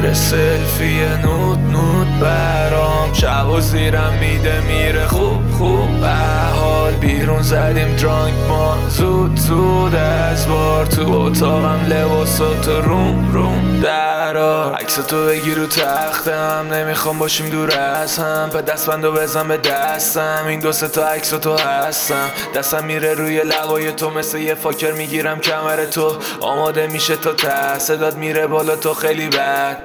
میگیره سلفی نود نود برام، شب و زیرم میده میره خوب به حال. بیرون زدیم درانک ما زود از بار، تو اتاقم لباساتو روم درار. عکستو بگیر رو تختم، نمیخوام باشیم دور از هم، به دستبندو بزن به دستم، این دو سه تا عکساتو هستم. دستم میره روی لبای تو مثل یه فاکر، میگیرم کمر تو آماده میشه تا ته، صدات میره بالا تو خیلی بد.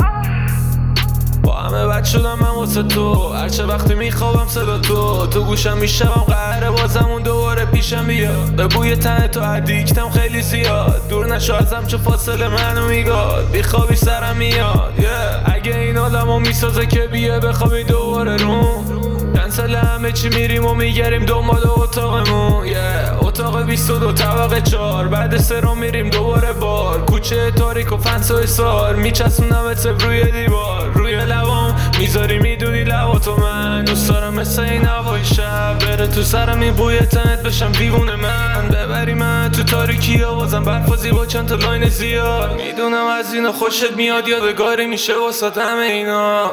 با همه بد شدم من واسه تو، هرچه وقتی میخوابم صدا تو گوشم میشم قهر بازمون دوباره پیشم بیاد. به بوی تن تو ادیکتم خیلی زیاد، دور نشو ازم چه فاصله منو میگاد، بیخوابی سرم میاد اگه این آدمو میسازه که بیه بخوابی دوباره روم. کنسل همه چی میریم و میگریم دنبال اتاقمون اتاق 22 طبقه 4، بعد 3 رو میریم دوباره بار. کوچه تاریک و فنس و اصار، میچسبونم روی دیوار، روی لبام میذاری میدونی لباتو من دوست دارم، مثل این هوای شب بره تو سرم این بوی تنت، بشم دیوونه من ببری من تو تاریکی آوازم برفازی با چند تا لاین زیاد. میدونم از اینا خوشت میاد، یادگاری میشه واسه همه اینا.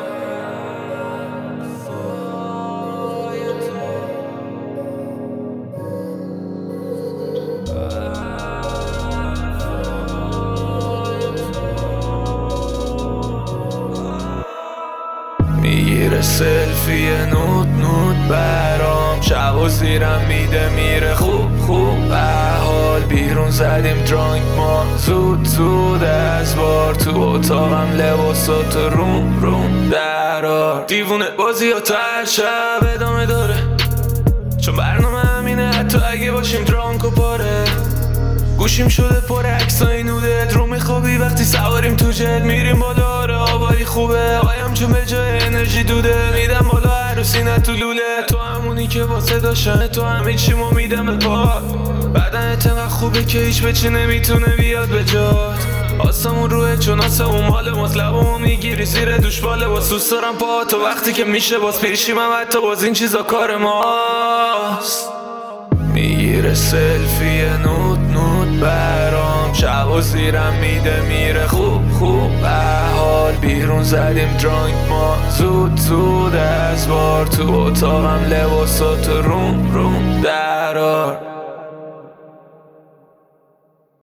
میگیره سلفی نود برام، شب و زیرم میده میره خوب به حال. بیرون زدیم درانک ما زود از بار، تو اتاقم لباساتو روم درار. دیوونه بازی ها تا هر شب ادامه داره، چون برنامه همینه حتی اگه باشیم درانک و پاره. گوشیم شده پر عکسای نودت، رو میخوابی وقتی سواریم تو جت، میریم بالا آبایی خوبه آیم چون به جای انرژی دوده، میدم بالا عروسی نه تو لوله. تو همونی که واسه داشتن تو همه چیمو میدم به پا، بدنت انقدر خوبه که هیچ بچه نمیتونه بیاد به جات. آسمون روه چون آسمون مال ماست، لبامو میگیری زیر دوش باله باز، دوست دارم پا تو وقتی که میشه باز پیشیم هم حتی باز این چیزا کار ماست. میگیره سلفی نود برام، شب و زیرم میده میره خوب به حال. بیرون زدیم درانک ما زود از بار، تو اتاقم لباساتو روم درار.